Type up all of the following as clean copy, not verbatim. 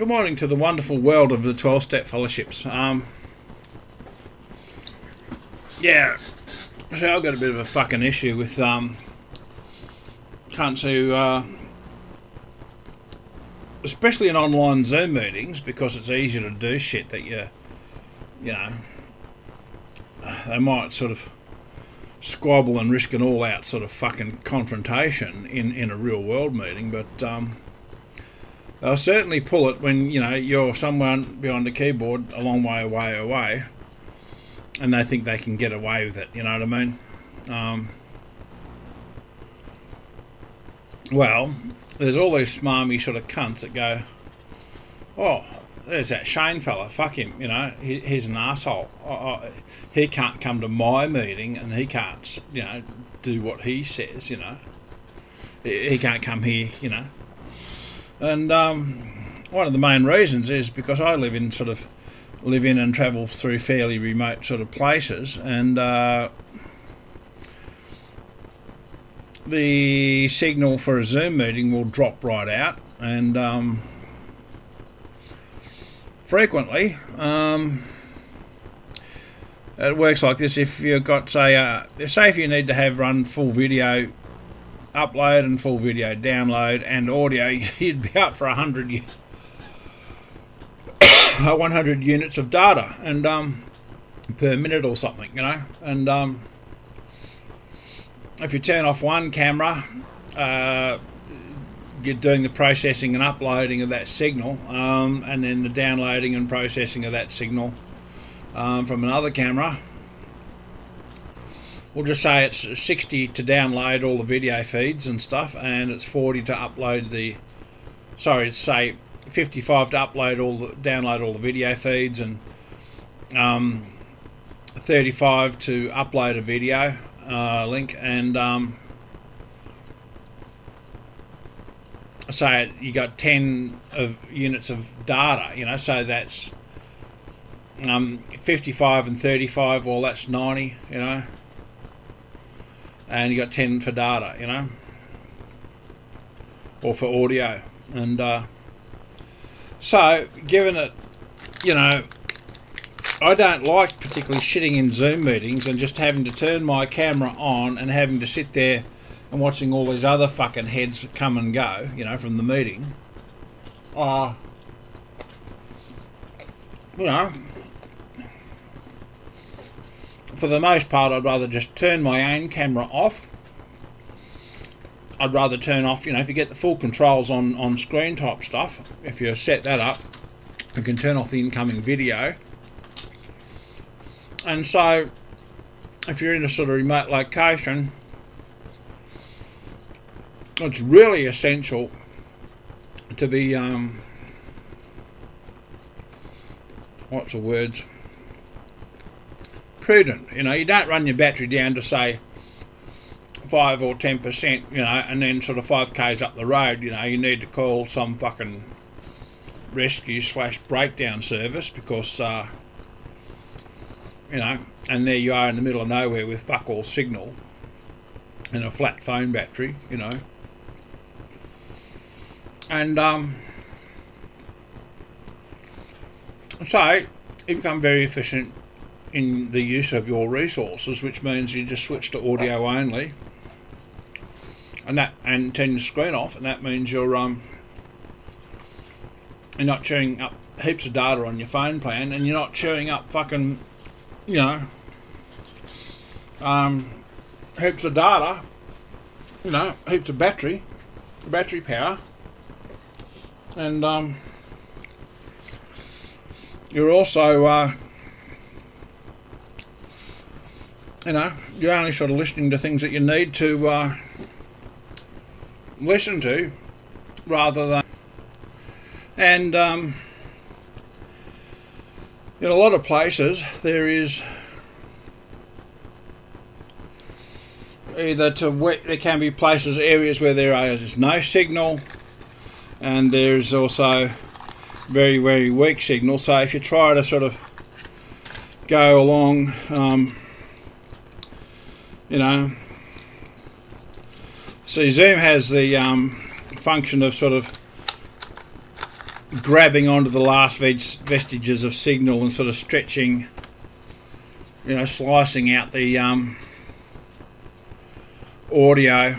Good morning to the wonderful world of the 12-step fellowships. Yeah, so I've got a bit of a fucking issue with cunts who, especially in online Zoom meetings, because it's easier to do shit that you know, they might sort of squabble and risk an all-out sort of fucking confrontation in a real world meeting, but they'll certainly pull it when, you know, you're someone behind the keyboard a long way away and they think they can get away with it, you know what I mean? Well, there's all these smarmy sort of cunts that go, oh, there's that Shane fella, fuck him, you know, he's an asshole. He can't come to my meeting and he can't, you know, do what he says, you know. He can't come here, you know. And one of the main reasons is because I live in and travel through fairly remote sort of places, and the signal for a Zoom meeting will drop right out, and frequently it works like this. If you've got, say if you need to have run full video upload and full video download and audio, you'd be out for 100 units of data and per minute or something, you know. And if you turn off one camera, you're doing the processing and uploading of that signal, and then the downloading and processing of that signal from another camera. We'll just say it's 60 to download all the video feeds and stuff, and it's 40 to upload it's say 55 to download all the video feeds, and 35 to upload a video link, and say you got 10 units of data, you know, so that's 55 and 35, well, that's 90, you know. And you got 10 for data, you know, or for audio. And so, given it, you know, I don't like particularly shitting in Zoom meetings and just having to turn my camera on and having to sit there and watching all these other fucking heads come and go, you know, from the meeting. You know, for the most part, I'd rather just turn my own camera off. I'd rather turn off, you know, if you get the full controls on screen type stuff, if you set that up, you can turn off the incoming video. And so, if you're in a sort of remote location, it's really essential to be, what's the words? Prudent, you know. You don't run your battery down to say 5 or 10%, you know, and then sort of 5k's up the road, you know, you need to call some fucking rescue / breakdown service because you know, and there you are in the middle of nowhere with fuck all signal and a flat phone battery, you know. And so you become very efficient in the use of your resources, which means you just switch to audio only, and turn your screen off, and that means you're not chewing up heaps of data on your phone plan, and you're not chewing up fucking, you know, heaps of data, you know, heaps of battery power, and you're also you know, you're only sort of listening to things that you need to listen to, rather than, and in a lot of places there can be places, areas where there is no signal, and there's also very, very weak signal. So if you try to sort of go along, you know, see, Zoom has the function of sort of grabbing onto the last vestiges of signal and sort of stretching, you know, slicing out the audio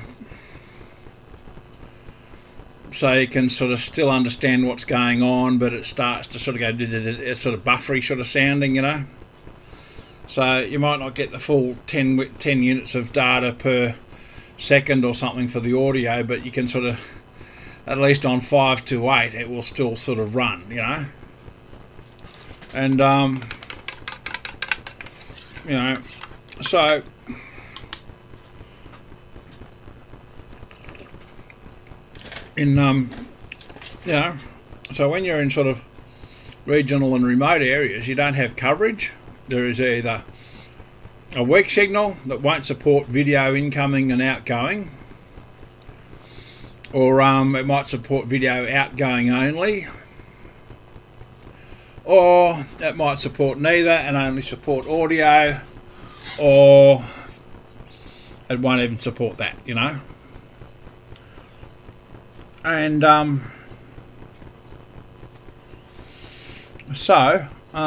so you can sort of still understand what's going on, but it starts to sort of go, it's sort of buffery sort of sounding, you know. So you might not get the full 10 units of data per second or something for the audio, but you can sort of, at least on 5 to 8, it will still sort of run, you know. And you know, so in you know, so when you're in sort of regional and remote areas, you don't have coverage. There is either a weak signal that won't support video incoming and outgoing, or it might support video outgoing only, or it might support neither and only support audio, or it won't even support that, you know. And so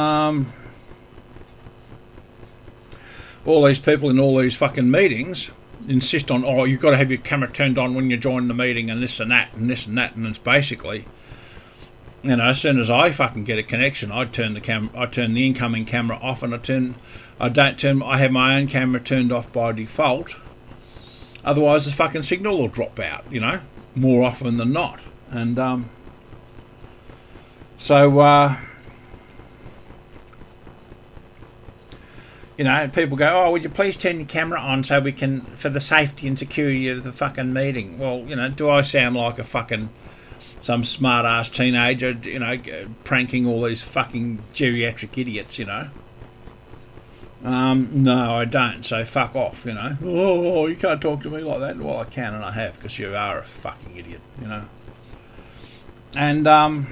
all these people in all these fucking meetings insist on, oh, you've got to have your camera turned on when you join the meeting, and this and that and this and that, and it's basically, you know, as soon as I fucking get a connection, I turn the incoming camera off, and I have my own camera turned off by default. Otherwise the fucking signal will drop out, you know, more often than not. And so you know, people go, oh, would you please turn your camera on so we can, for the safety and security of the fucking meeting. Well, you know, do I sound like a fucking, some smart ass teenager, you know, pranking all these fucking geriatric idiots, you know? No, I don't, so fuck off, you know. Oh, you can't talk to me like that. Well, I can, and I have, because you are a fucking idiot, you know. And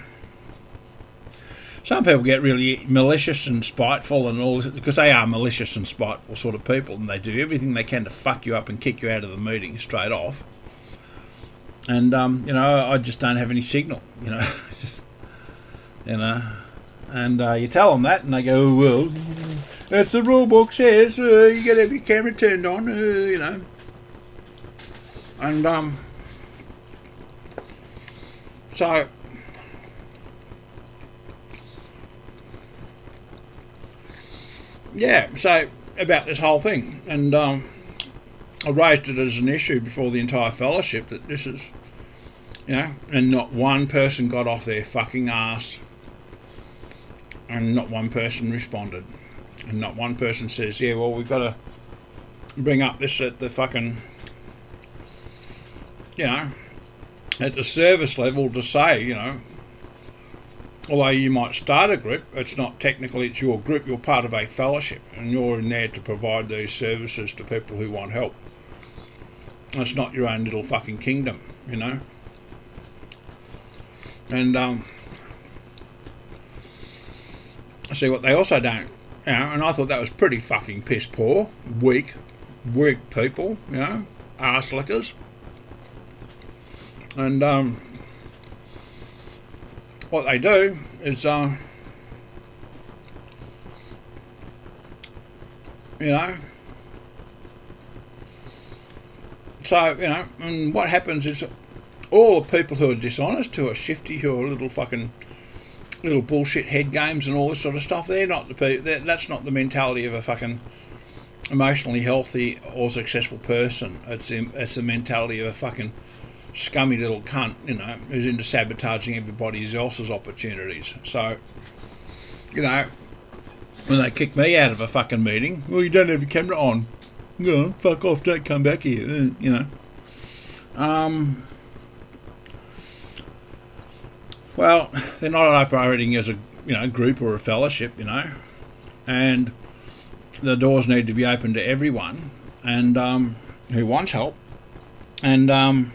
some people get really malicious and spiteful and all this, because they are malicious and spiteful sort of people, and they do everything they can to fuck you up and kick you out of the meeting straight off. And you know, I just don't have any signal, you know. You know, and you tell them that, and they go, oh, well, that's the rule book says, you gotta have your camera turned on, you know. And so yeah, so about this whole thing, and I raised it as an issue before the entire fellowship, that this is, you know, and not one person got off their fucking ass, and not one person responded, and not one person says, yeah, well, we've got to bring up this at the fucking, you know, at the service level to say, you know, although you might start a group, it's not technically, it's your group, you're part of a fellowship, and you're in there to provide these services to people who want help. It's not your own little fucking kingdom, you know. And see what they also don't, you know, and I thought that was pretty fucking piss poor, weak people, you know, arse lickers. And what they do is, you know, so, you know, and what happens is all the people who are dishonest, who are shifty, who are little bullshit head games and all this sort of stuff, they're not the people, that's not the mentality of a fucking emotionally healthy or successful person. It's the mentality of a fucking scummy little cunt, you know, who's into sabotaging everybody else's opportunities. So, you know, when they kick me out of a fucking meeting, well, you don't have your camera on. No, fuck off, don't come back here, you know. Well, they're not operating as a, you know, group or a fellowship, you know, and the doors need to be open to everyone, and who wants help, and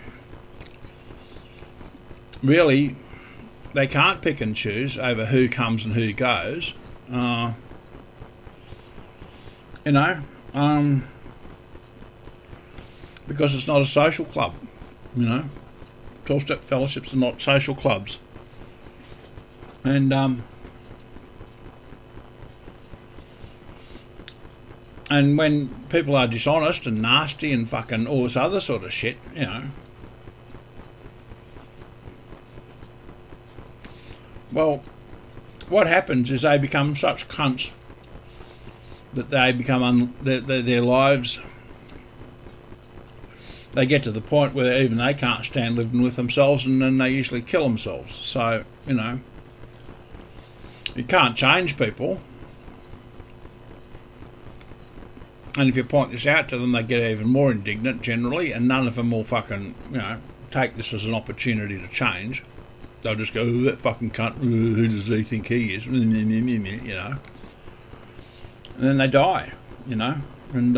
really they can't pick and choose over who comes and who goes, you know, because it's not a social club, you know. 12-step fellowships are not social clubs. and when people are dishonest and nasty and fucking all this other sort of shit, you know, well, what happens is they become such cunts that they become their lives, they get to the point where even they can't stand living with themselves, and then they usually kill themselves. So, you know, you can't change people, and if you point this out to them, they get even more indignant generally, and none of them will fucking, you know, take this as an opportunity to change. They'll just go, oh, that fucking cunt, who does he think he is, you know, and then they die, you know, and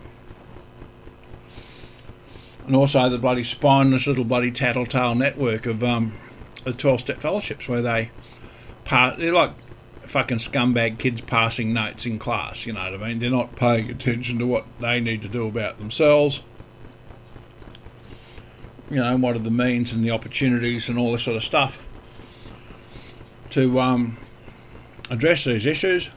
also the bloody spineless little bloody tattletale network of the 12-step fellowships, where they're like fucking scumbag kids passing notes in class, you know what I mean? They're not paying attention to what they need to do about themselves, you know, and what are the means and the opportunities and all this sort of stuff to address these issues.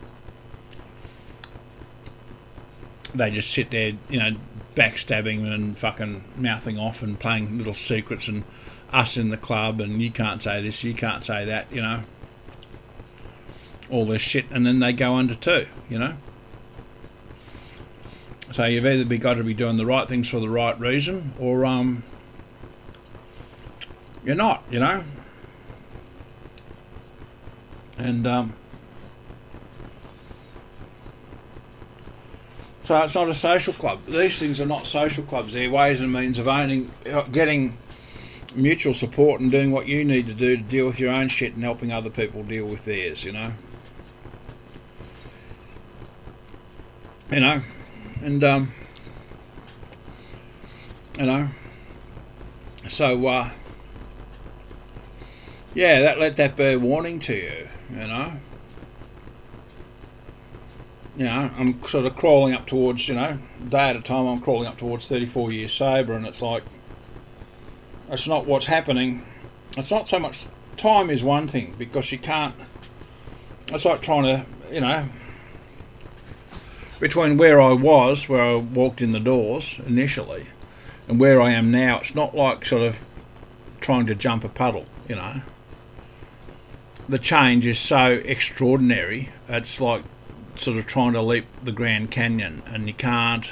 They just sit there, you know, backstabbing and fucking mouthing off and playing little secrets and us in the club and you can't say this, you can't say that, you know, all this shit, and then they go under too, you know. So you've either got to be doing the right things for the right reason, or you're not, you know. And so it's not a social club. These things are not social clubs. They're ways and means of getting mutual support and doing what you need to do to deal with your own shit and helping other people deal with theirs, you know. You know, and you know, so yeah, let that be a warning to you, you know. You know, I'm sort of crawling up towards, you know, day at a time, I'm crawling up towards 34 years sober, and it's like, that's not what's happening. It's not so much, time is one thing, because you can't, it's like trying to, you know, between where I was, where I walked in the doors initially, and where I am now, it's not like sort of trying to jump a puddle, you know. The change is so extraordinary, it's like sort of trying to leap the Grand Canyon, and you can't,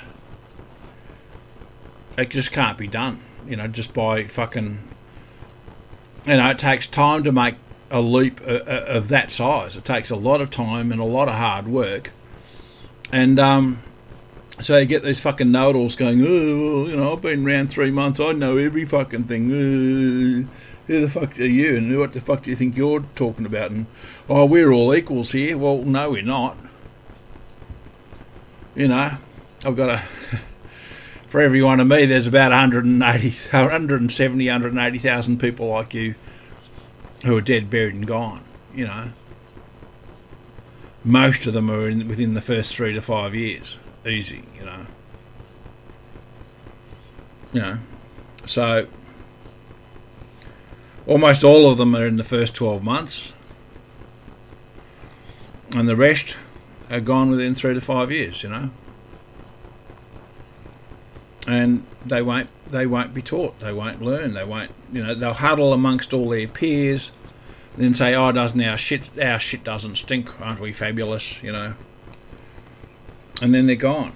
it just can't be done, you know, just by fucking, you know, it takes time to make a leap of that size. It takes a lot of time and a lot of hard work, and so you get these fucking know-it-alls going, oh, you know, I've been around 3 months, I know every fucking thing, who the fuck are you, and what the fuck do you think you're talking about, and oh, we're all equals here. Well, no, we're not. You know, I've got a, for every one of me, there's about 180,000 people like you who are dead, buried and gone, you know. Most of them are within the first 3 to 5 years, easy, you know. You know, so almost all of them are in the first 12 months, and the rest are gone within 3 to 5 years, you know. And they won't be taught, they won't learn, they won't, you know, they'll huddle amongst all their peers and then say, oh, doesn't our shit doesn't stink, aren't we fabulous, you know. And then they're gone.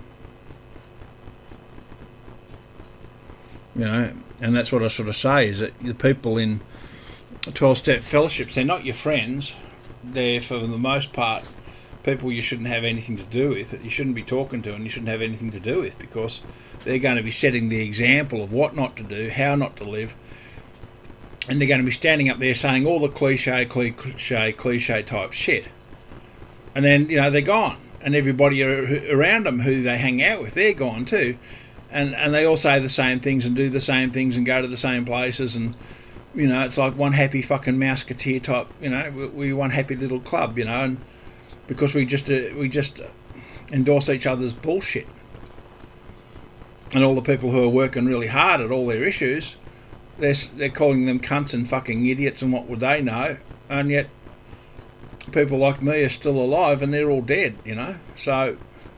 You know, and that's what I sort of say, is that the people in 12-step fellowships, they're not your friends. They're, for the most part, people you shouldn't have anything to do with, that you shouldn't be talking to and you shouldn't have anything to do with, because they're going to be setting the example of what not to do, how not to live, and they're going to be standing up there saying all the cliche type shit. And then, you know, they're gone, and everybody around them who they hang out with, they're gone too. And they all say the same things and do the same things and go to the same places, and, you know, it's like one happy fucking Mouseketeer type, you know, we're one happy little club, you know, and because we just endorse each other's bullshit. And all the people who are working really hard at all their issues, they're calling them cunts and fucking idiots, and what would they know? And yet people like me are still alive and they're all dead, you know. So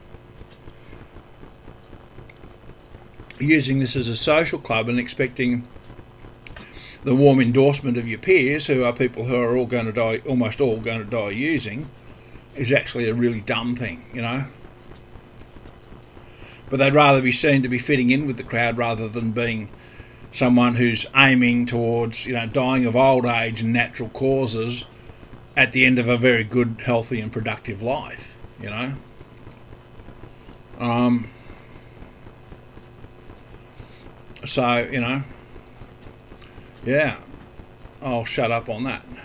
using this as a social club and expecting the warm endorsement of your peers, who are people who are all going to die, almost all going to die using, is actually a really dumb thing, you know. But they'd rather be seen to be fitting in with the crowd rather than being someone who's aiming towards, you know, dying of old age and natural causes at the end of a very good, healthy and productive life, you know. So, you know, yeah, I'll shut up on that.